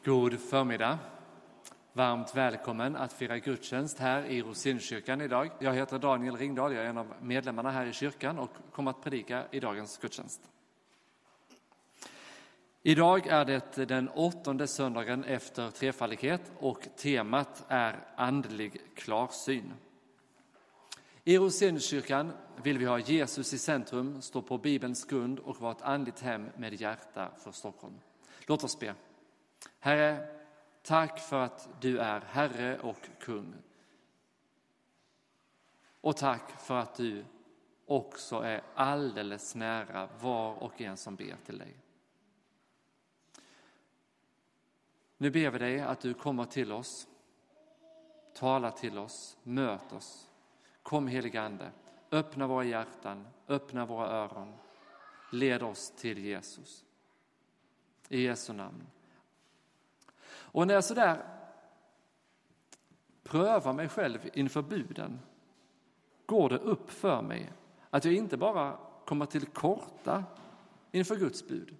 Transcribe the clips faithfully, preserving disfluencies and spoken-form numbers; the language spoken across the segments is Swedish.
God förmiddag. Varmt välkommen att fira gudstjänst här i Rosenkyrkan idag. Jag heter Daniel Ringdahl, jag är en av medlemmarna här i kyrkan och kommer att predika i dagens gudstjänst. Idag är det den åttonde söndagen efter trefaldighet och temat är andlig klarsyn. I Rosenkyrkan vill vi ha Jesus i centrum, stå på Bibelns grund och vara ett andligt hem med hjärta för Stockholm. Låt oss be. Herre, tack för att du är Herre och kung. Och tack för att du också är alldeles nära var och en som ber till dig. Nu ber vi dig att du kommer till oss, talar till oss, möt oss. Kom helige Ande, öppna våra hjärtan, öppna våra öron. Led oss till Jesus. I Jesu namn. Och när jag så där prövar mig själv inför buden går det upp för mig att jag inte bara kommer till korta inför Guds bud.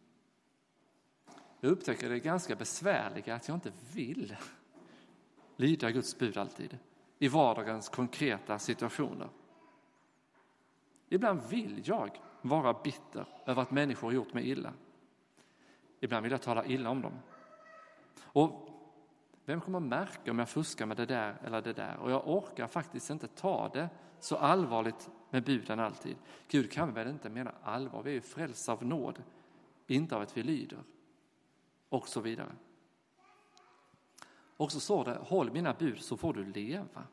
Jag upptäcker det ganska besvärliga att jag inte vill lyda Guds bud alltid i vardagens konkreta situationer. Ibland vill jag vara bitter över att människor har gjort mig illa. Ibland vill jag tala illa om dem. Och vem kommer märka om jag fuskar med det där eller det där? Och jag orkar faktiskt inte ta det så allvarligt med buden alltid. Gud kan väl inte mena allvar. Vi är ju frälsta av nåd, inte av att vi lyder. Och så vidare. Och så står det, håll mina bud så får du leva.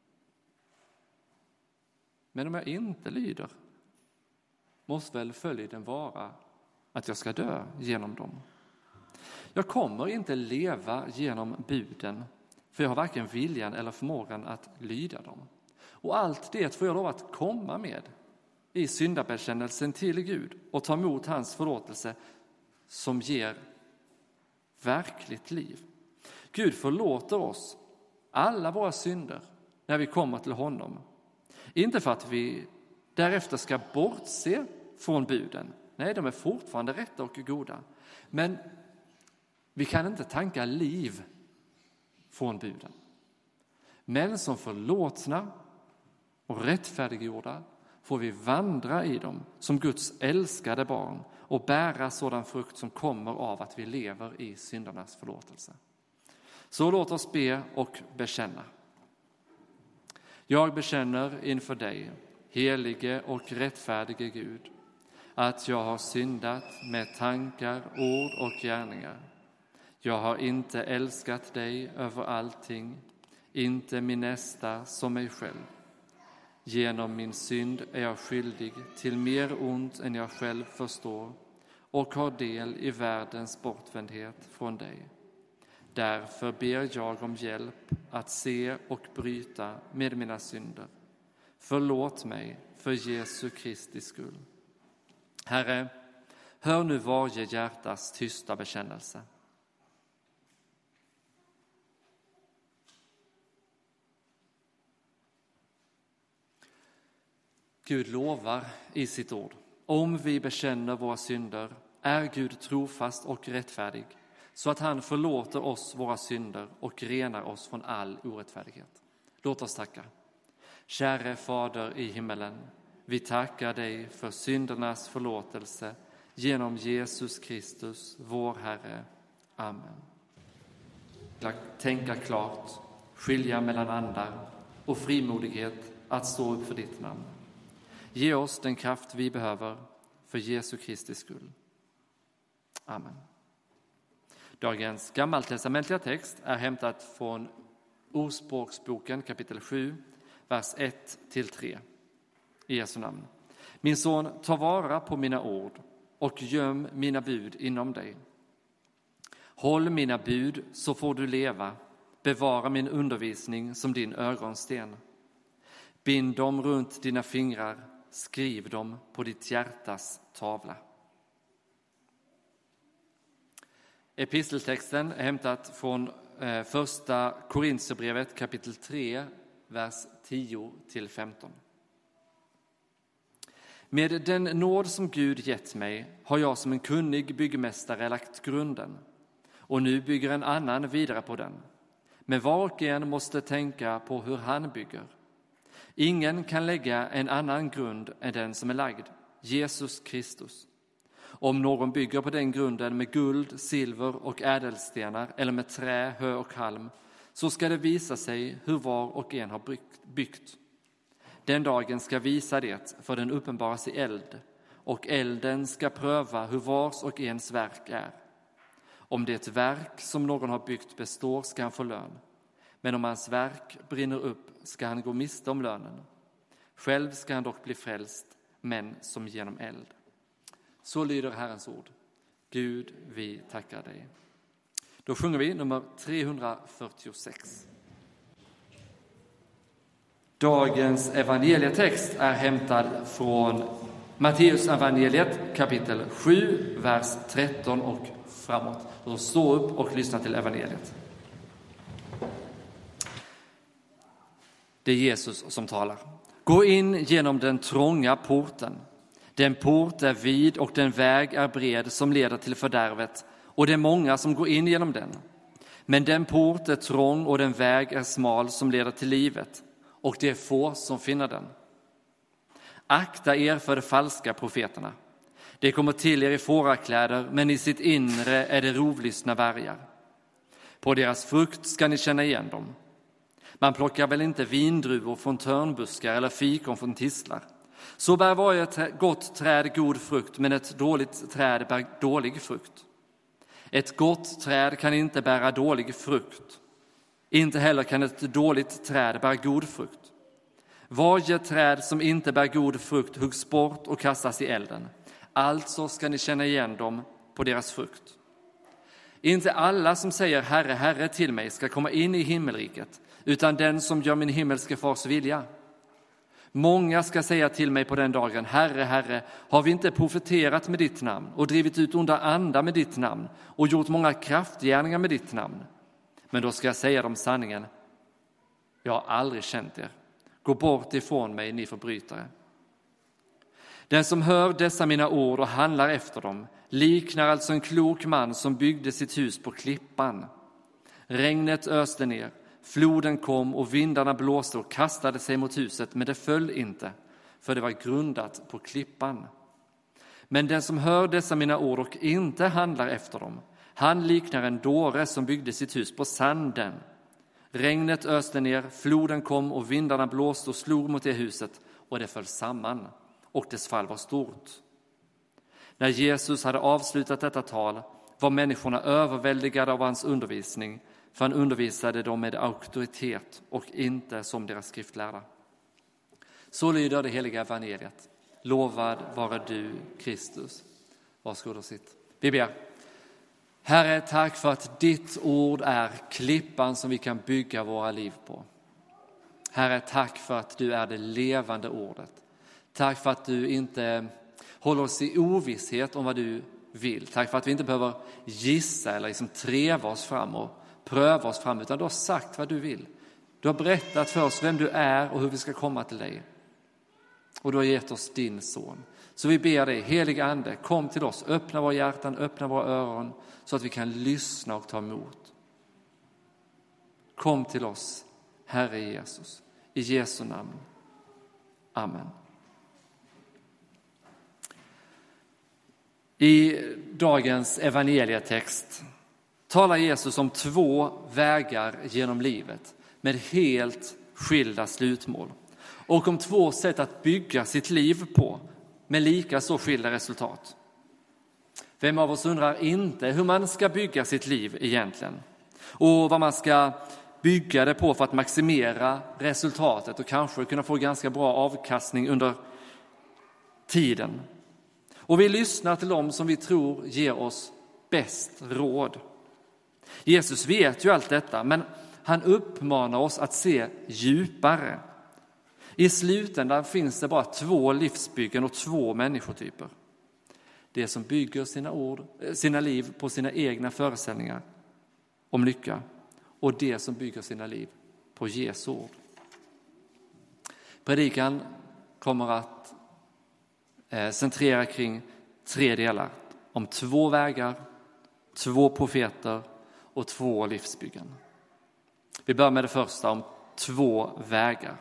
Men om jag inte lyder måste väl följden vara att jag ska dö genom dem. Jag kommer inte leva genom buden, för jag har varken viljan eller förmågan att lyda dem. Och allt det får jag lov att komma med i syndabekännelsen till Gud och ta emot hans förlåtelse som ger verkligt liv. Gud förlåter oss alla våra synder när vi kommer till honom. Inte för att vi därefter ska bortse från buden. Nej, de är fortfarande rätta och goda. Men vi kan inte tanka liv från buden. Men som förlåtna och rättfärdiggjorda får vi vandra i dem som Guds älskade barn och bära sådan frukt som kommer av att vi lever i syndernas förlåtelse. Så låt oss be och bekänna. Jag bekänner inför dig, helige och rättfärdige Gud, att jag har syndat med tankar, ord och gärningar. Jag har inte älskat dig över allting, inte min nästa som mig själv. Genom min synd är jag skyldig till mer ont än jag själv förstår och har del i världens bortvändhet från dig. Därför ber jag om hjälp att se och bryta med mina synder. Förlåt mig för Jesu Kristi skull. Herre, hör nu varje hjärtas tysta bekännelse. Gud lovar i sitt ord. Om vi bekänner våra synder är Gud trofast och rättfärdig så att han förlåter oss våra synder och renar oss från all orättfärdighet. Låt oss tacka. Käre Fader i himmelen, vi tackar dig för syndernas förlåtelse genom Jesus Kristus, vår Herre. Amen. Tänka klart, skilja mellan andar och frimodighet att stå upp för ditt namn. Ge oss den kraft vi behöver för Jesu Kristi skull. Amen. Dagens gammaltestamentliga text är hämtat från Ordspråksboken kapitel sju, vers ett till tre. I Jesu namn. Min son, ta vara på mina ord och göm mina bud inom dig. Håll mina bud så får du leva. Bevara min undervisning som din ögonsten. Bind dem runt dina fingrar. Skriv dem på ditt hjärtas tavla. Episteltexten är hämtat från eh, första Korinthierbrevet kapitel tre, vers tio till femton. Med den nåd som Gud gett mig har jag som en kunnig byggmästare lagt grunden. och nu bygger en annan vidare på den. Men var och en måste tänka på hur han bygger. Ingen kan lägga en annan grund än den som är lagd, Jesus Kristus. Om någon bygger på den grunden med guld, silver och ädelstenar eller med trä, hö och halm, så ska det visa sig hur var och en har byggt. Den dagen ska visa det, för den uppenbaras i eld, och elden ska pröva hur vars och ens verk är. Om det verk som någon har byggt består ska han få lön, men om hans verk brinner upp ska han gå miste om lönen. Själv ska han dock bli frälst, men som genom eld. Så lyder Herrens ord. Gud, vi tackar dig. Då sjunger vi nummer trehundrafyrtiosex. Dagens evangelietext är hämtad från Matteus evangeliet kapitel sju, vers tretton och framåt. Så stå upp och lyssna till evangeliet. Det är Jesus som talar. Gå in genom den trånga porten. Den port är vid och den väg är bred som leder till fördärvet, och det är många som går in genom den. Men den port är trång och den väg är smal som leder till livet, och det är få som finner den. Akta er för de falska profeterna. Det kommer till er i fårakläder, men i sitt inre är det rovlystna vargar. På deras frukt ska ni känna igen dem. Man plockar väl inte vindruvor från törnbuskar eller fikon från tistlar. Så bär varje gott träd god frukt, men ett dåligt träd bär dålig frukt. Ett gott träd kan inte bära dålig frukt. Inte heller kan ett dåligt träd bära god frukt. Varje träd som inte bär god frukt huggs bort och kastas i elden. Alltså ska ni känna igen dem på deras frukt. Inte alla som säger Herre, Herre till mig ska komma in i himmelriket, utan den som gör min himmelske fars vilja. Många ska säga till mig på den dagen, Herre, Herre, har vi inte profeterat med ditt namn och drivit ut onda andar med ditt namn och gjort många kraftgärningar med ditt namn? Men då ska jag säga dem sanningen. Jag har aldrig känt er. Gå bort ifrån mig, ni förbrytare. Den som hör dessa mina ord och handlar efter dem liknar alltså en klok man som byggde sitt hus på klippan. Regnet öste ner, floden kom och vindarna blåste och kastade sig mot huset, men det föll inte, för det var grundat på klippan. Men den som hör dessa mina ord och inte handlar efter dem, han liknar en dåre som byggde sitt hus på sanden. Regnet öste ner, floden kom och vindarna blåste och slog mot det huset, och det föll samman, och dess fall var stort. När Jesus hade avslutat detta tal var människorna överväldigade av hans undervisning, för han undervisade dem med auktoritet och inte som deras skriftlärda. Så lyder det heliga evangeliet. Lovad vare du, Kristus. Varsågod och sitt. Vi ber. Herre, tack för att ditt ord är klippan som vi kan bygga våra liv på. Herre, tack för att du är det levande ordet. Tack för att du inte håller oss i ovisshet om vad du vill. Tack för att vi inte behöver gissa eller liksom treva oss fram och pröva oss fram, utan du har sagt vad du vill. Du har berättat för oss vem du är och hur vi ska komma till dig. Och du har gett oss din son. Så vi ber dig, heliga ande, kom till oss, öppna våra hjärtan, öppna våra öron så att vi kan lyssna och ta emot. Kom till oss, Herre Jesus, i Jesu namn. Amen. I dagens evangelietext talar Jesus om två vägar genom livet med helt skilda slutmål. Och om två sätt att bygga sitt liv på med lika så skilda resultat. Vem av oss undrar inte hur man ska bygga sitt liv egentligen? Och vad man ska bygga det på för att maximera resultatet och kanske kunna få ganska bra avkastning under tiden. Och vi lyssnar till dem som vi tror ger oss bäst råd. Jesus vet ju allt detta, men han uppmanar oss att se djupare. I slutändan finns det bara två livsbyggen och två människotyper. Det som bygger sina, ord, sina liv på sina egna föreställningar om lycka, och det som bygger sina liv på Jesu ord. Predikan kommer att eh, centrera kring tre delar. Om två vägar, två profeter och två livsbyggen. Vi börjar med det första om två vägar.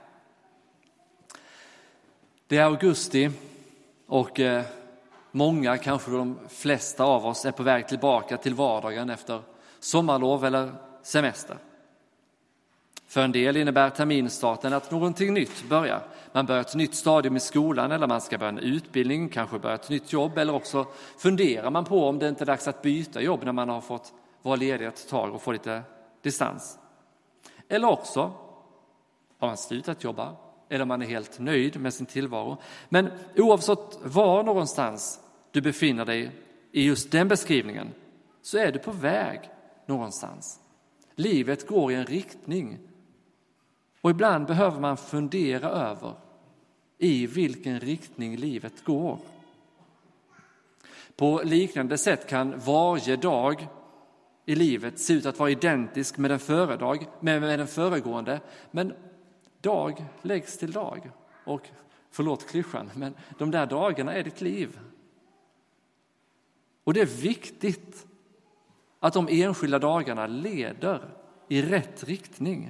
Det är augusti och eh, många, kanske de flesta av oss, är på väg tillbaka till vardagen efter sommarlov eller semester. För en del innebär terminstarten att någonting nytt börjar. Man börjar ett nytt stadium i skolan eller man ska börja en utbildning, kanske börja ett nytt jobb, eller också funderar man på om det inte är dags att byta jobb när man har fått vara ledig ett tag och få lite distans. Eller också har man slutat jobba eller man är helt nöjd med sin tillvaro. Men oavsett var någonstans du befinner dig i just den beskrivningen så är du på väg någonstans. Livet går i en riktning och ibland behöver man fundera över i vilken riktning livet går. På liknande sätt kan varje dag i livet se ut att vara identisk med den före dag, med, med den föregående, men dag läggs till dag. Och förlåt klyschan, men de där dagarna är ditt liv. Och det är viktigt att de enskilda dagarna leder i rätt riktning.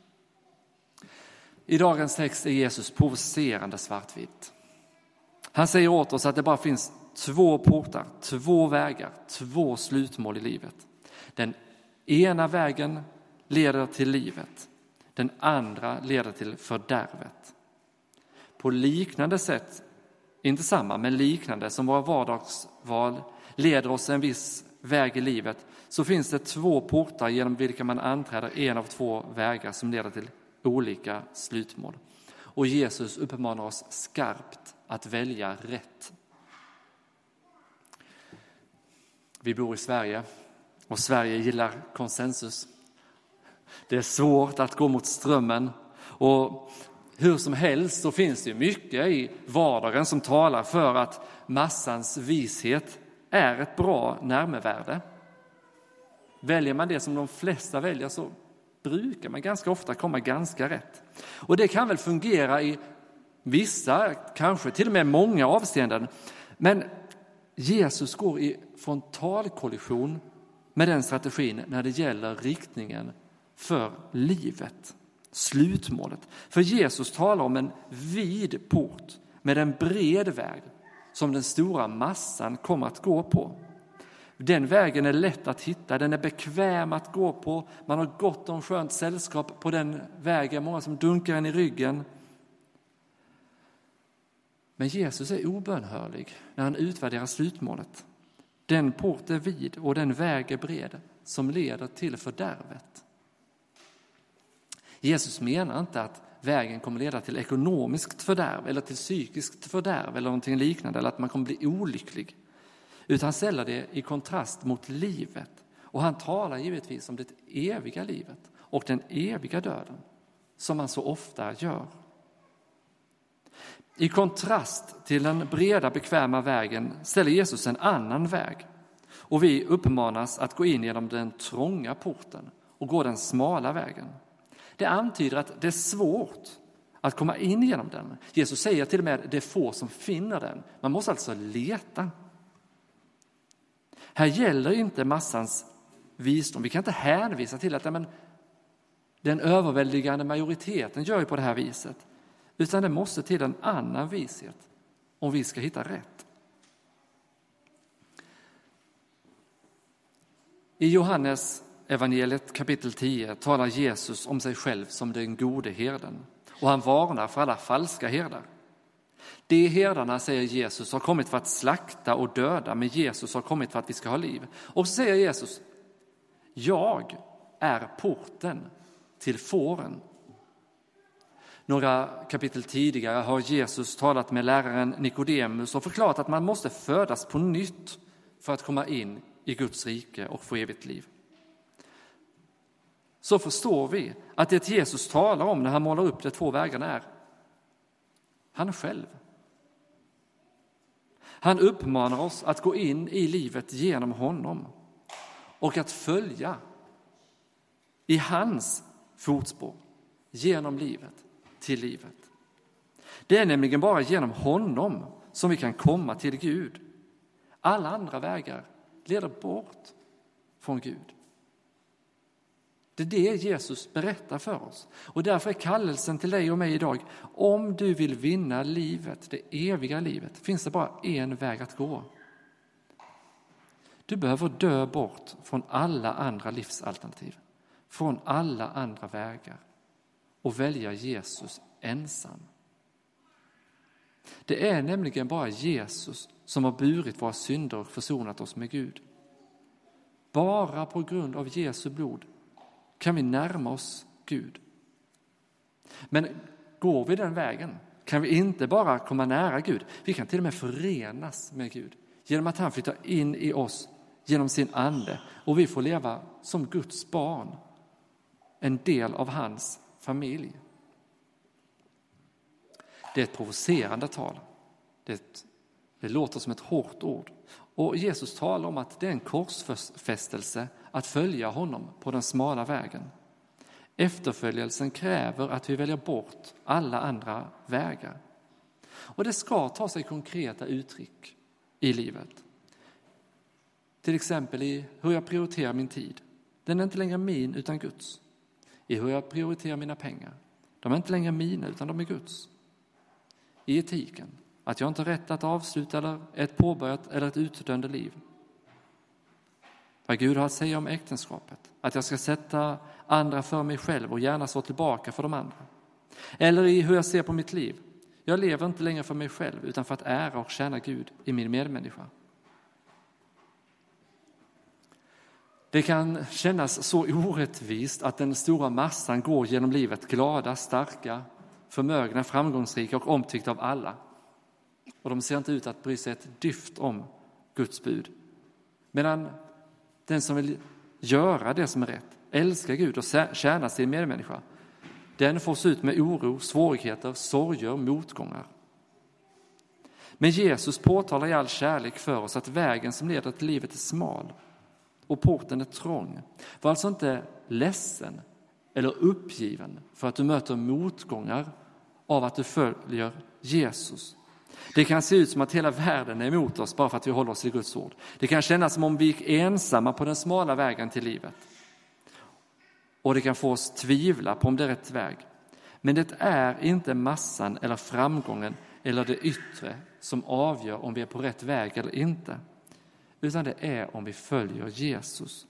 I dagens text är Jesus provocerande svartvitt. Han säger åt oss att det bara finns två portar, två vägar, två slutmål i livet. Den ena vägen leder till livet. Den andra leder till fördärvet. På liknande sätt, inte samma men liknande som våra vardagsval leder oss en viss väg i livet, så finns det två portar genom vilka man anträder en av två vägar som leder till olika slutmål. Och Jesus uppmanar oss skarpt att välja rätt. Vi bor i Sverige och Sverige gillar konsensus. Det är svårt att gå mot strömmen och hur som helst så finns det mycket i vardagen som talar för att massans vishet är ett bra närmevärde. Väljer man det som de flesta väljer så brukar man ganska ofta komma ganska rätt. Och det kan väl fungera i vissa, kanske till och med många avseenden. Men Jesus går i frontalkollision med den strategin när det gäller riktningen för livet, slutmålet. För Jesus talar om en vid port med en bred väg som den stora massan kommer att gå på. Den vägen är lätt att hitta, den är bekväm att gå på. Man har gott om skönt sällskap på den vägen, många som dunkar en i ryggen. Men Jesus är obönhörlig när han utvärderar slutmålet. Den port är vid och den väg är bred som leder till fördärvet. Jesus menar inte att vägen kommer leda till ekonomiskt fördärv eller till psykiskt fördärv eller någonting liknande, eller att man kommer bli olycklig. Utan han ställer det i kontrast mot livet. Och han talar givetvis om det eviga livet och den eviga döden, som man så ofta gör. I kontrast till den breda bekväma vägen ställer Jesus en annan väg. Och vi uppmanas att gå in genom den trånga porten och gå den smala vägen. Det antyder att det är svårt att komma in genom den. Jesus säger till och med att det är få som finner den. Man måste alltså leta. Här gäller inte massans visdom. Vi kan inte hänvisa till att men, den överväldigande majoriteten gör ju på det här viset. Utan det måste till en annan vishet om vi ska hitta rätt. I Johannes evangeliet kapitel tio talar Jesus om sig själv som den gode herden. Och han varnar för alla falska herdar. De herdarna, säger Jesus, har kommit för att slakta och döda, men Jesus har kommit för att vi ska ha liv. Och så säger Jesus, jag är porten till fåren. Några kapitel tidigare har Jesus talat med läraren Nikodemus och förklarat att man måste födas på nytt för att komma in i Guds rike och få evigt liv. Så förstår vi att det Jesus talar om när han målar upp de två vägarna är han själv. Han uppmanar oss att gå in i livet genom honom och att följa i hans fotspår genom livet till livet. Det är nämligen bara genom honom som vi kan komma till Gud. Alla andra vägar leder bort från Gud. Det är det Jesus berättar för oss. Och därför är kallelsen till dig och mig idag: om du vill vinna livet, det eviga livet, finns det bara en väg att gå. Du behöver dö bort från alla andra livsalternativ, från alla andra vägar, och välja Jesus ensam. Det är nämligen bara Jesus som har burit våra synder och försonat oss med Gud. Bara på grund av Jesu blod kan vi närma oss Gud. Men går vi den vägen kan vi inte bara komma nära Gud, vi kan till och med förenas med Gud genom att han flyttar in i oss genom sin ande, och vi får leva som Guds barn, en del av hans familj. Det är ett provocerande tal. Det, ett, det låter som ett hårt ord. Och Jesus talar om att det är en korsfästelse att följa honom på den smala vägen. Efterföljelsen kräver att vi väljer bort alla andra vägar. Och det ska ta sig konkreta uttryck i livet. Till exempel i hur jag prioriterar min tid. Den är inte längre min utan Guds. I hur jag prioriterar mina pengar. De är inte längre mina utan de är Guds. I etiken. Att jag inte har rätt att avsluta eller ett påbörjat eller ett utdöende liv. Vad Gud har att säga om äktenskapet. Att jag ska sätta andra för mig själv och gärna stå tillbaka för de andra. Eller i hur jag ser på mitt liv. Jag lever inte längre för mig själv utan för att ära och tjäna Gud i min medmänniska. Det kan kännas så orättvist att den stora massan går genom livet glada, starka, förmögna, framgångsrika och omtyckta av alla. Och de ser inte ut att bry sig ett dyft om Guds bud. Medan den som vill göra det som är rätt, älska Gud och tjäna sin medmänniska, den får se ut med oro, svårigheter, sorger, motgångar. Men Jesus påtalar i all kärlek för oss att vägen som leder till livet är smal och porten är trång. Var alltså inte ledsen eller uppgiven för att du möter motgångar av att du följer Jesus. Det kan se ut som att hela världen är emot oss bara för att vi håller oss i Guds ord. Det kan kännas som om vi gick ensamma på den smala vägen till livet. Och det kan få oss tvivla på om det är rätt väg. Men det är inte massan eller framgången eller det yttre som avgör om vi är på rätt väg eller inte. Utan det är om vi följer Jesus.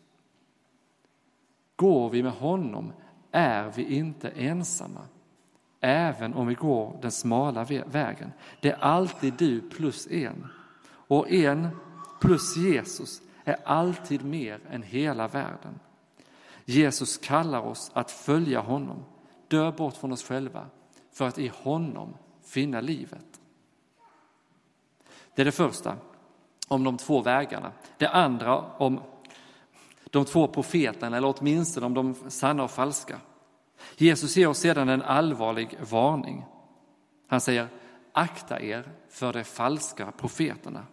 Går vi med honom är vi inte ensamma. Även om vi går den smala vägen. Det är alltid du plus en. Och en plus Jesus är alltid mer än hela världen. Jesus kallar oss att följa honom. Dö bort från oss själva. För att i honom finna livet. Det är det första om de två vägarna. Det andra om de två profeterna, eller åtminstone om de sanna och falska. Jesus ger oss sedan en allvarlig varning. Han säger: akta er för de falska profeterna.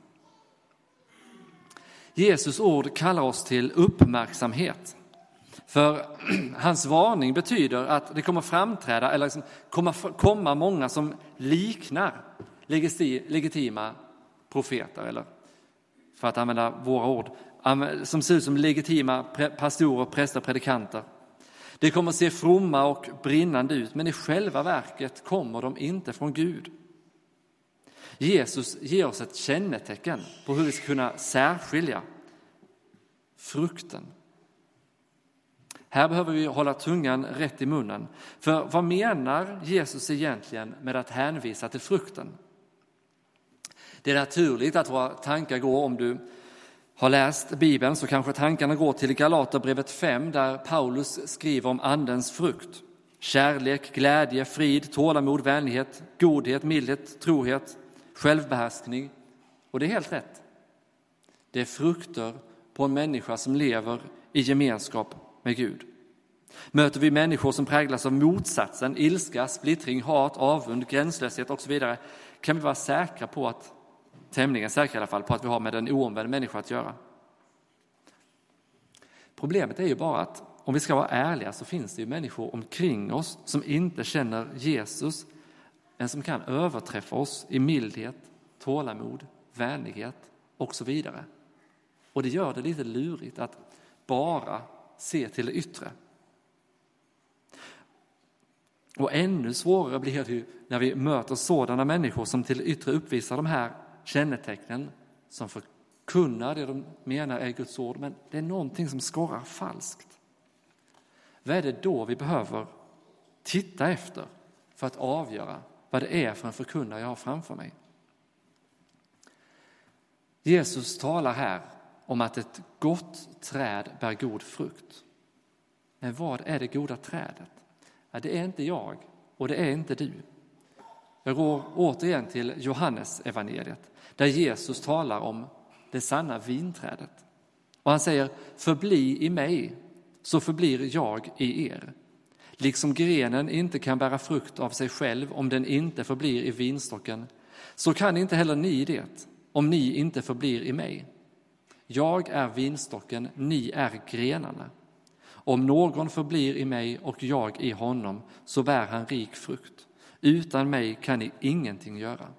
Jesus ord kallar oss till uppmärksamhet. För hans varning betyder att det kommer framträda eller liksom kommer komma många som liknar legitima profeter, eller för att använda våra ord, som ser ut som legitima pastorer, präster, predikanter. Det kommer se fromma och brinnande ut, men i själva verket kommer de inte från Gud. Jesus ger oss ett kännetecken på hur vi ska kunna särskilja frukten. Här behöver vi hålla tungan rätt i munnen. För vad menar Jesus egentligen med att hänvisa till frukten? Det är naturligt att våra tankar går, om du har läst Bibeln så kanske tankarna går till Galaterbrevet fem, där Paulus skriver om andens frukt. Kärlek, glädje, frid, tålamod, vänlighet, godhet, mildhet, trohet, självbehärskning. Och det är helt rätt. Det är frukter på en människa som lever i gemenskap med Gud. Möter vi människor som präglas av motsatsen, ilska, splittring, hat, avund, gränslöshet och så vidare, kan vi vara säkra på att, tämligen säkra i alla fall, på att vi har med en oomvänd människa att göra. Problemet är ju bara att om vi ska vara ärliga så finns det ju människor omkring oss som inte känner Jesus, men som kan överträffa oss i mildhet, tålamod, vänlighet och så vidare. Och det gör det lite lurigt att bara se till det yttre. Och ännu svårare blir det ju när vi möter sådana människor som till yttre uppvisar de här kännetecknen, som förkunnar det de menar är Guds ord, men det är någonting som skorrar falskt. Vad är det då vi behöver titta efter för att avgöra vad det är för en förkunnare jag har framför mig? Jesus talar här om att ett gott träd bär god frukt. Men vad är det goda trädet? Ja, det är inte jag och det är inte du. Jag går återigen till Johannes evangeliet, där Jesus talar om det sanna vinträdet. Och han säger: förbli i mig, så förblir jag i er. Liksom grenen inte kan bära frukt av sig själv om den inte förblir i vinstocken, så kan inte heller ni det, om ni inte förblir i mig. Jag är vinstocken, ni är grenarna. Om någon förblir i mig och jag i honom, så bär han rik frukt. Utan mig kan ni ingenting göra.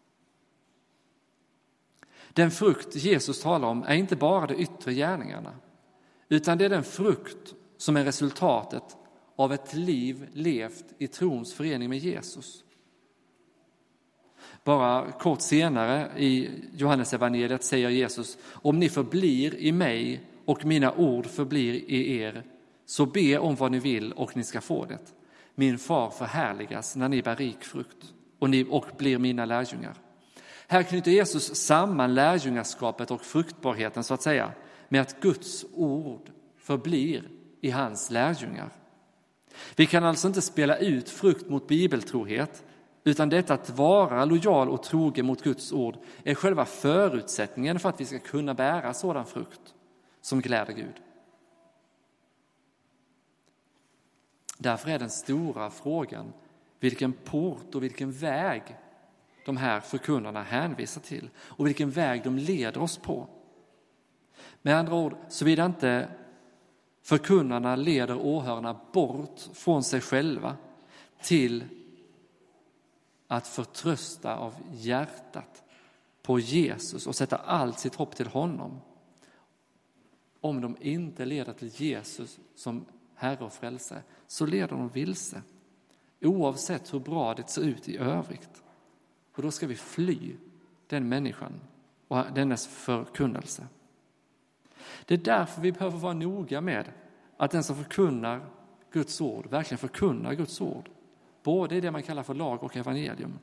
Den frukt Jesus talar om är inte bara de yttre gärningarna, utan det är den frukt som är resultatet av ett liv levt i trons förening med Jesus. Bara kort senare i Johannes evangeliet säger Jesus: om ni förblir i mig och mina ord förblir i er, så be om vad ni vill och ni ska få det. Min far förhärligas när ni bär rik frukt och ni och blir mina lärjungar. Här knyter Jesus samman lärjungaskapet och fruktbarheten, så att säga, med att Guds ord förblir i hans lärjungar. Vi kan alltså inte spela ut frukt mot bibeltrohet, utan detta att vara lojal och trogen mot Guds ord är själva förutsättningen för att vi ska kunna bära sådan frukt som gläder Gud. Därför är den stora frågan vilken port och vilken väg de här förkunnarna hänvisar till och vilken väg de leder oss på. Med andra ord, såvida inte förkunnarna leder åhörarna bort från sig själva till att förtrösta av hjärtat på Jesus och sätta allt sitt hopp till honom. Om de inte leder till Jesus som Herre och frälsare, så leder de vilse, oavsett hur bra det ser ut i övrigt. Och då ska vi fly den människan och dennes förkunnelse. Det är därför vi behöver vara noga med att den som förkunnar Guds ord verkligen förkunnar Guds ord. Både i det man kallar för lag och evangelium.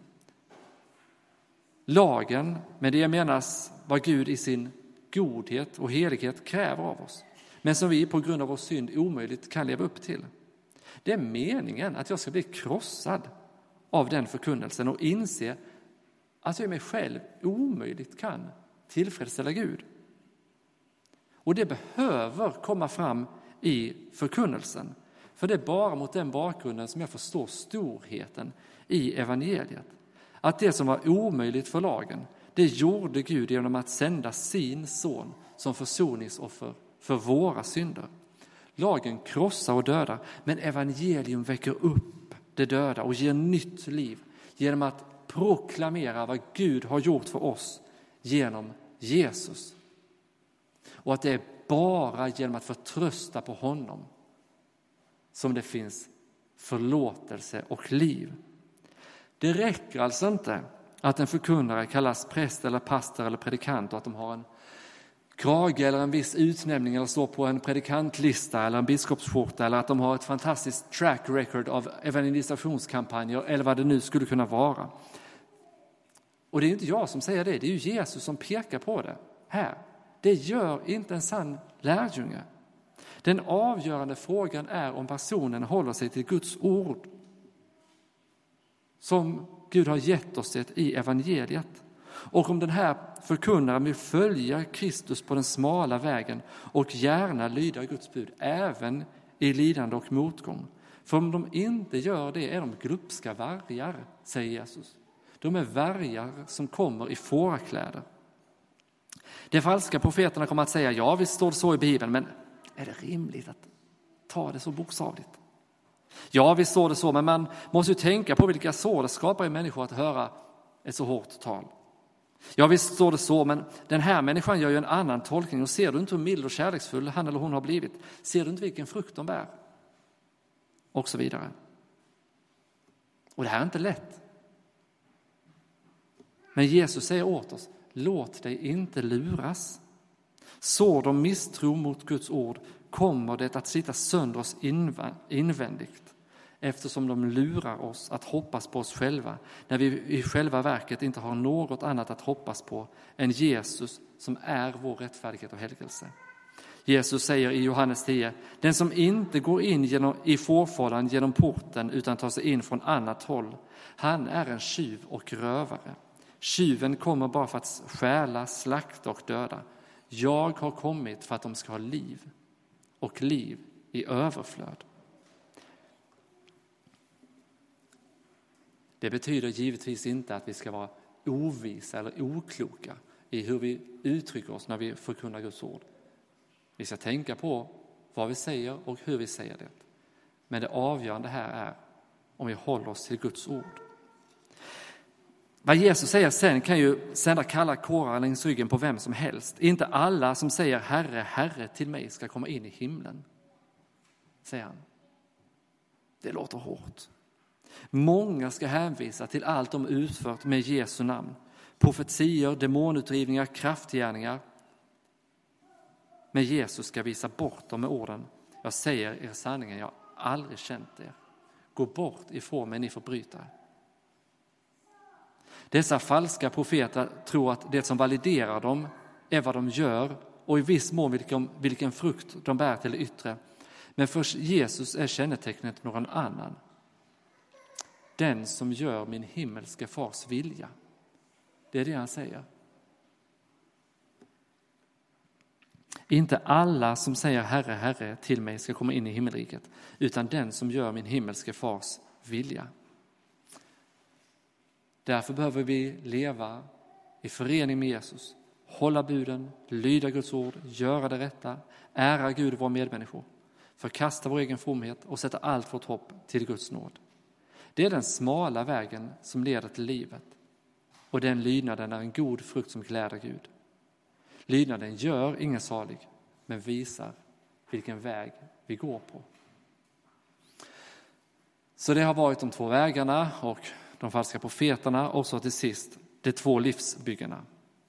Lagen, med det menas vad Gud i sin godhet och helighet kräver av oss, men som vi på grund av vår synd omöjligt kan leva upp till. Det är meningen att jag ska bli krossad av den förkunnelsen och inse att jag i mig själv omöjligt kan tillfredsställa Gud. Och det behöver komma fram i förkunnelsen. För det är bara mot den bakgrunden som jag förstår storheten i evangeliet. Att det som var omöjligt för lagen, det gjorde Gud genom att sända sin son som försoningsoffer för våra synder. Lagen krossar och dödar, men evangelium väcker upp det döda och ger nytt liv genom att proklamera vad Gud har gjort för oss genom Jesus. Och att det är bara genom att förtrösta på honom som det finns förlåtelse och liv. Det räcker alltså inte att en förkunnare kallas präst eller pastor eller predikant och att de har en krage eller en viss utnämning eller står på en predikantlista eller en biskopsskjorta eller att de har ett fantastiskt track record av evangelisationskampanjer eller vad det nu skulle kunna vara. Och det är inte jag som säger det, det är ju Jesus som pekar på det här. Det gör inte en sann lärjunge. Den avgörande frågan är om personen håller sig till Guds ord som Gud har gett oss det i evangeliet. Och om den här förkunnaren vill följa Kristus på den smala vägen och gärna lyda Guds bud även i lidande och motgång. För om de inte gör det är de glupska vargar, säger Jesus. De är vargar som kommer i fårakläder. De falska profeterna kommer att säga, ja visst står det så i Bibeln, men är det rimligt att ta det så bokstavligt? Ja visst står det så, men man måste ju tänka på vilka sår det skapar i människor att höra ett så hårt tal. Ja visst står det så, men den här människan gör ju en annan tolkning och ser du inte hur mild och kärleksfull han eller hon har blivit? Ser du inte vilken frukt de bär? Och så vidare. Och det här är inte lätt. Men Jesus säger åt oss, låt dig inte luras. Så de misstro mot Guds ord kommer det att sitta sönder oss invändigt, eftersom de lurar oss att hoppas på oss själva, när vi i själva verket inte har något annat att hoppas på än Jesus som är vår rättfärdighet och helgelse. Jesus säger i Johannes tio, den som inte går in genom, i fårfållan genom porten utan tar sig in från annat håll, han är en tjuv och rövare. Tjuven kommer bara för att stjäla, slakta och döda. Jag har kommit för att de ska ha liv och liv i överflöd. Det betyder givetvis inte att vi ska vara ovisa eller okloka i hur vi uttrycker oss när vi förkunnar Guds ord. Vi ska tänka på vad vi säger och hur vi säger det. Men det avgörande här är om vi håller oss till Guds ord. Vad Jesus säger sen kan ju sända kalla kårar längs ryggen på vem som helst. Inte alla som säger Herre, Herre till mig ska komma in i himlen, säger han. Det låter hårt. Många ska hänvisa till allt de utfört med Jesu namn. Profetier, demonutdrivningar, kraftgärningar. Men Jesus ska visa bort dem med orden. Jag säger er sanningen, jag har aldrig känt er. Gå bort ifrån mig, ni förbrytare. Dessa falska profeter tror att det som validerar dem är vad de gör och i viss mån vilken, vilken frukt de bär till det yttre. Men för Jesus är kännetecknet någon annan. Den som gör min himmelske fars vilja. Det är det han säger. Inte alla som säger Herre, Herre till mig ska komma in i himmelriket, utan den som gör min himmelske fars vilja. Därför behöver vi leva i förening med Jesus, hålla buden, lyda Guds ord, göra det rätta, ära Gud och våra medmänniskor, förkasta vår egen fromhet och sätta allt vårt hopp till Guds nåd. Det är den smala vägen som leder till livet, och den lydnaden är en god frukt som gläder Gud. Lydnaden gör ingen salig, men visar vilken väg vi går på. Så det har varit de två vägarna och de falska profeterna, och så till sist de två livsbyggarna.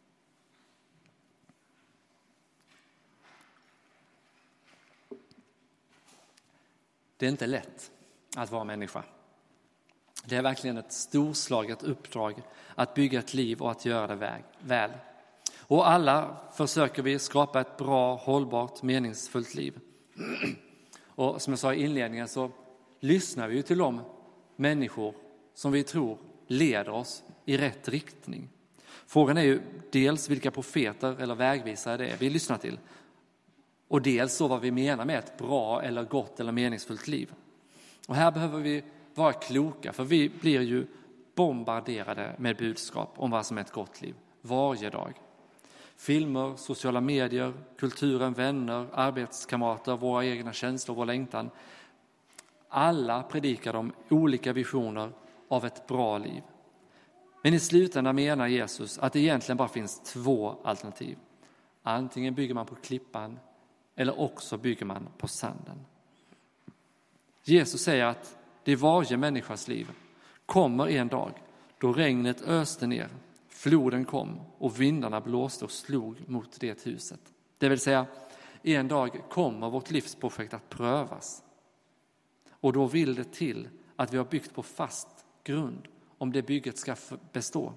Det är inte lätt att vara människa. Det är verkligen ett storslaget uppdrag att bygga ett liv och att göra det väl. Och alla försöker vi skapa ett bra, hållbart, meningsfullt liv. Och som jag sa i inledningen så lyssnar vi ju till de människor som vi tror leder oss i rätt riktning. Frågan är ju dels vilka profeter eller vägvisare det är vi lyssnar till. Och dels så vad vi menar med ett bra eller gott eller meningsfullt liv. Och här behöver vi vara kloka, för vi blir ju bombarderade med budskap om vad som är ett gott liv varje dag. Filmer, sociala medier, kulturen, vänner, arbetskamrater, våra egna känslor, vår längtan. Alla predikar om olika visioner av ett bra liv. Men i slutändan menar Jesus att det egentligen bara finns två alternativ. Antingen bygger man på klippan eller också bygger man på sanden. Jesus säger att det i varje människas liv kommer en dag då regnet öste ner, floden kom och vindarna blåste och slog mot det huset. Det vill säga, en dag kommer vårt livsprojekt att prövas. Och då vill det till att vi har byggt på fast grund om det bygget ska bestå.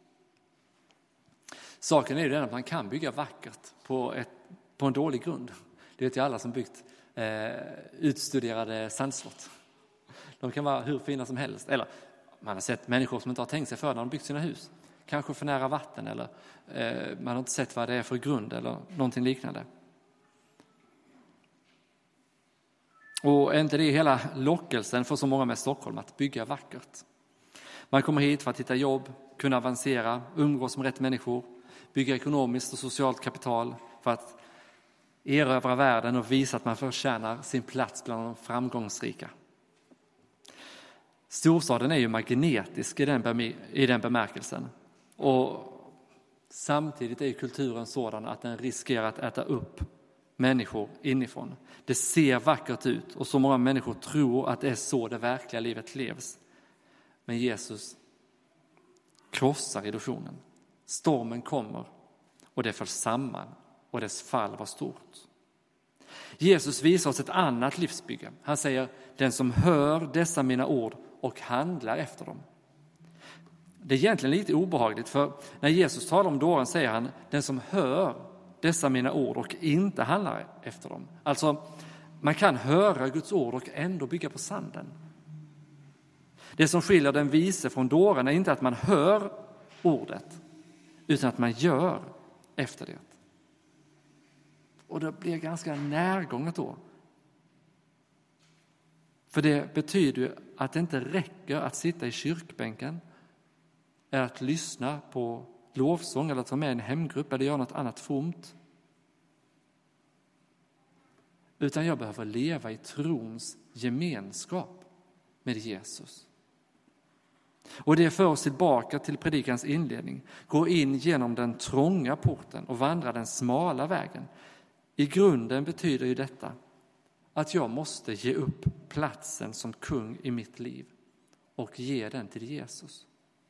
Saken är ju den att man kan bygga vackert på, ett, på en dålig grund. Det vet ju alla som byggt eh, utstuderade sandslott. De kan vara hur fina som helst. Eller man har sett människor som inte har tänkt sig för när de byggt sina hus. Kanske för nära vatten eller eh, man har inte sett vad det är för grund eller någonting liknande. Och är inte det hela lockelsen för så många med Stockholm att bygga vackert? Man kommer hit för att hitta jobb, kunna avancera, umgås med rätt människor, bygga ekonomiskt och socialt kapital för att erövra världen och visa att man förtjänar sin plats bland de framgångsrika. Storstaden är ju magnetisk i den, i den bemärkelsen. Och samtidigt är kulturen sådan att den riskerar att äta upp människor inifrån. Det ser vackert ut och så många människor tror att det är så det verkliga livet levs. Men Jesus krossar illusionen. Stormen kommer och det föll samman och dess fall var stort. Jesus visar oss ett annat livsbygge. Han säger, den som hör dessa mina ord och handlar efter dem. Det är egentligen lite obehagligt, för när Jesus talar om dåren säger han, den som hör dessa mina ord och inte handlar efter dem. Alltså, man kan höra Guds ord och ändå bygga på sanden. Det som skiljer den vise från dåren är inte att man hör ordet, utan att man gör efter det. Och det blir ganska närgånget då. För det betyder ju att det inte räcker att sitta i kyrkbänken eller att lyssna på lovsång eller att vara med i en hemgrupp eller göra något annat fromt. Utan jag behöver leva i trons gemenskap med Jesus. Och det för oss tillbaka till predikans inledning. Gå in genom den trånga porten och vandra den smala vägen. I grunden betyder ju detta att jag måste ge upp platsen som kung i mitt liv och ge den till Jesus.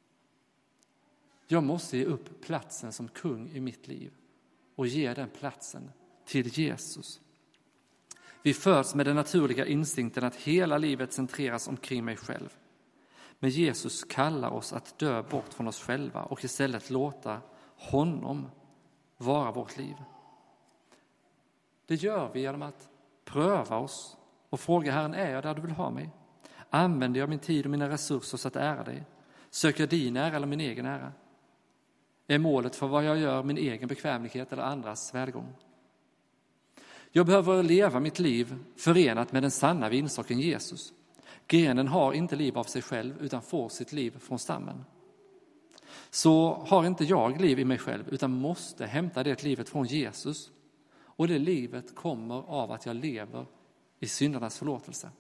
Jag måste ge upp platsen som kung i mitt liv och ge den platsen till Jesus. Vi föds med den naturliga instinkten att hela livet centreras omkring mig själv. Men Jesus kallar oss att dö bort från oss själva och istället låta honom vara vårt liv. Det gör vi genom att pröva oss och fråga Herren, är jag där du vill ha mig? Använder jag min tid och mina resurser så att ära dig? Söker jag din ära eller min egen ära? Är målet för vad jag gör min egen bekvämlighet eller andras välgång? Jag behöver leva mitt liv förenat med den sanna vinstocken Jesus. Grenen har inte liv av sig själv utan får sitt liv från stammen. Så har inte jag liv i mig själv utan måste hämta det livet från Jesus. Och det livet kommer av att jag lever i syndernas förlåtelse.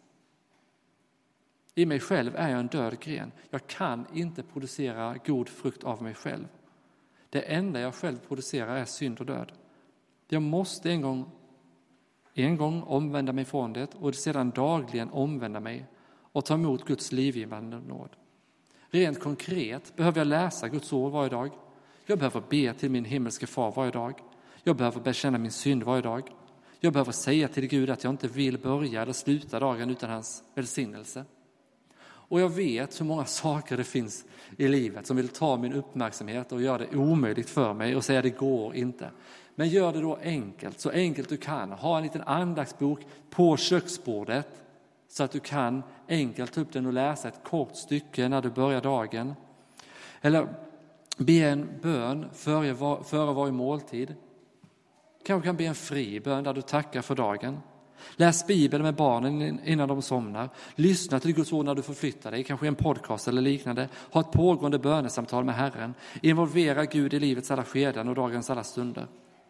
I mig själv är jag en död gren. Jag kan inte producera god frukt av mig själv. Det enda jag själv producerar är synd och död. Jag måste en gång, en gång omvända mig från det och sedan dagligen omvända mig och ta emot Guds livgivande nåd. Rent konkret behöver jag läsa Guds ord varje dag. Jag behöver be till min himmelske far varje dag. Jag behöver bekänna min synd varje dag. Jag behöver säga till Gud att jag inte vill börja eller sluta dagen utan hans välsignelse. Och jag vet hur många saker det finns i livet som vill ta min uppmärksamhet och göra det omöjligt för mig och säga det går inte. Men gör det då enkelt, så enkelt du kan. Ha en liten andaktsbok på köksbordet så att du kan enkelt ta upp den och läsa ett kort stycke när du börjar dagen. Eller be en bön före, före varje måltid. Kanske kan be en fri bön där du tackar för dagen. Läs Bibeln med barnen innan de somnar. Lyssna till Guds ord när du förflyttar dig, kanske en podcast eller liknande. Ha ett pågående bönesamtal med Herren. Involvera Gud i livets alla skeden och dagens alla stunder.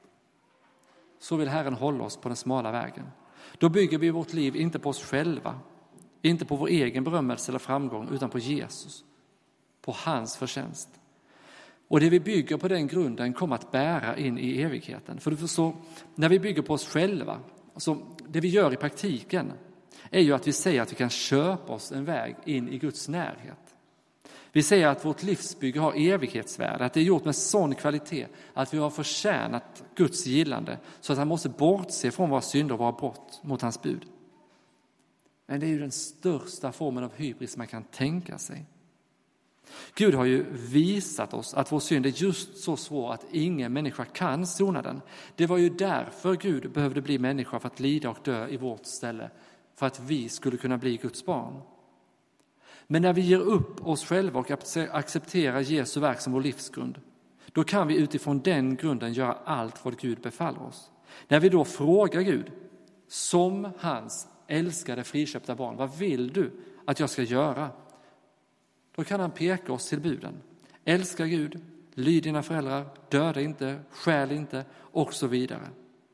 Så vill Herren hålla oss på den smala vägen. Då bygger vi vårt liv inte på oss själva, inte på vår egen berömmelse eller framgång, utan på Jesus, på hans förtjänst. Och det vi bygger på den grunden kommer att bära in i evigheten. För du förstår, när vi bygger på oss själva, alltså det vi gör i praktiken är ju att vi säger att vi kan köpa oss en väg in i Guds närhet. Vi säger att vårt livsbygge har evighetsvärde, att det är gjort med sån kvalitet att vi har förtjänat Guds gillande så att han måste bortse från våra synder och våra brott mot hans bud. Men det är ju den största formen av hybris man kan tänka sig. Gud har ju visat oss att vår synd är just så svår att ingen människa kan sona den. Det var ju därför Gud behövde bli människa, för att lida och dö i vårt ställe, för att vi skulle kunna bli Guds barn. Men när vi ger upp oss själva och accepterar Jesu verk som vår livsgrund, då kan vi utifrån den grunden göra allt vad Gud befaller oss. När vi då frågar Gud, som hans älskade friköpta barn, vad vill du att jag ska göra? Då kan han peka oss till buden. Älska Gud, lyd dina föräldrar, döda inte, stjäl inte och så vidare.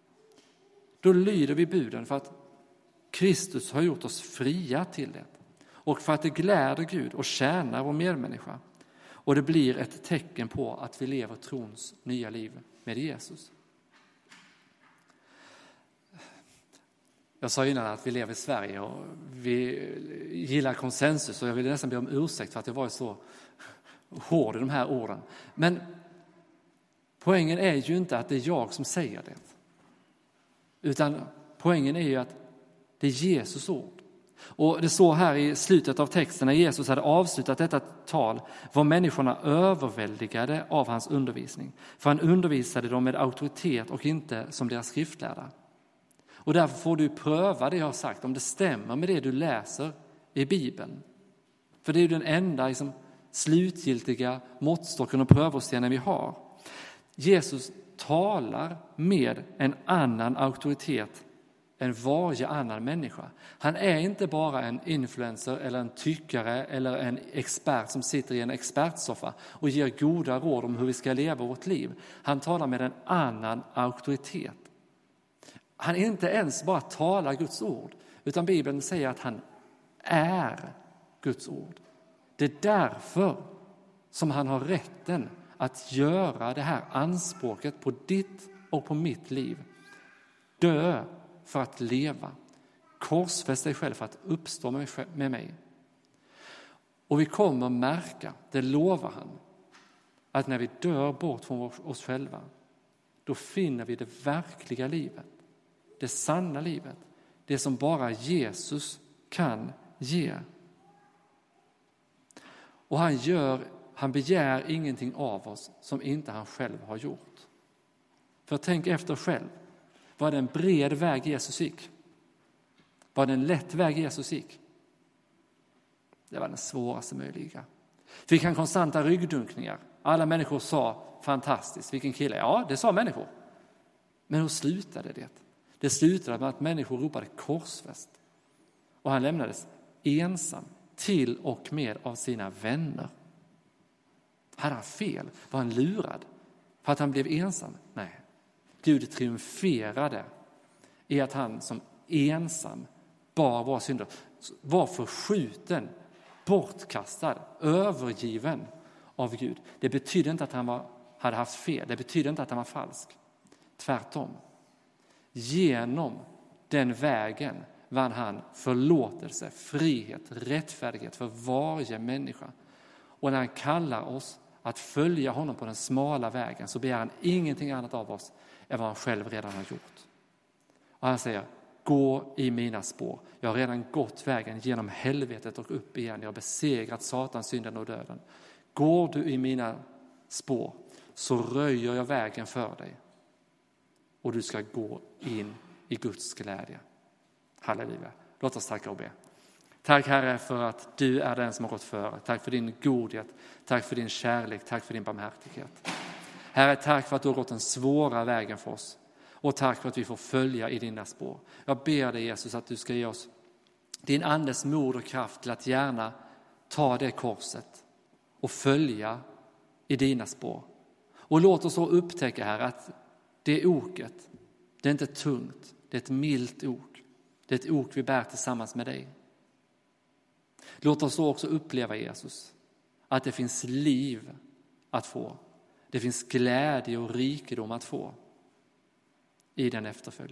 Då lyder vi buden för att Kristus har gjort oss fria till det. Och för att det gläder Gud och tjänar vår medmänniska. Och det blir ett tecken på att vi lever trons nya liv med Jesus. Jag sa innan att vi lever i Sverige och vi gillar konsensus, och jag vill nästan be om ursäkt för att jag var så hård i de här orden. Men poängen är ju inte att det är jag som säger det. Utan poängen är ju att det är Jesus ord. Och det står här i slutet av texten, när Jesus hade avslutat detta tal, var människorna överväldigade av hans undervisning. För han undervisade dem med auktoritet och inte som deras skriftlärda. Och därför får du pröva det jag har sagt, om det stämmer med det du läser i Bibeln. För det är ju den enda liksom, slutgiltiga måttstocken och prövostenen vi har. Jesus talar med en annan auktoritet än varje annan människa. Han är inte bara en influencer eller en tyckare eller en expert som sitter i en expertsoffa och ger goda råd om hur vi ska leva vårt liv. Han talar med en annan auktoritet. Han inte ens bara talar Guds ord, utan Bibeln säger att han är Guds ord. Det är därför som han har rätten att göra det här anspråket på ditt och på mitt liv. Dö för att leva. Korsfäst dig själv för att uppstå med mig. Och vi kommer märka, det lovar han, att när vi dör bort från oss själva, då finner vi det verkliga livet. Det sanna livet. Det som bara Jesus kan ge. Och han gör, han begär ingenting av oss som inte han själv har gjort. För tänk efter själv. Var det en bred väg Jesus gick? Var det en lätt väg Jesus gick? Det var den svåraste möjliga. Fick han konstanta ryggdunkningar? Alla människor sa fantastiskt, vilken kille. Ja, det sa människor. Men hur slutade det? Det slutade med att människor ropade korsfäst. Och han lämnades ensam till och med av sina vänner. Hade han fel? Var han lurad? För att han blev ensam? Nej. Gud triumferade i att han som ensam bar våra synder, var förskjuten, bortkastad, övergiven av Gud. Det betyder inte att han var, hade haft fel. Det betyder inte att han var falsk. Tvärtom. Genom den vägen vann han förlåtelse, frihet, rättfärdighet för varje människa. Och när han kallar oss att följa honom på den smala vägen, så begär han ingenting annat av oss än vad han själv redan har gjort. Och han säger, gå i mina spår. Jag har redan gått vägen genom helvetet och upp igen. Jag har besegrat Satan, synden och döden. Går du i mina spår, så röjer jag vägen för dig. Och du ska gå in i Guds glädje. Halleluja. Låt oss tacka och be. Tack Herre för att du är den som har gått före. Tack för din godhet. Tack för din kärlek. Tack för din barmhärtighet. Herre, tack för att du har gått den svåra vägen för oss. Och tack för att vi får följa i dina spår. Jag ber dig Jesus att du ska ge oss din andes mod och kraft till att gärna ta det korset och följa i dina spår. Och låt oss så upptäcka här att det oket, det är inte tungt, det är ett milt ok. Det är ett ok vi bär tillsammans med dig. Låt oss så också uppleva Jesus, att det finns liv att få. Det finns glädje och rikedom att få i den efterföljelsen.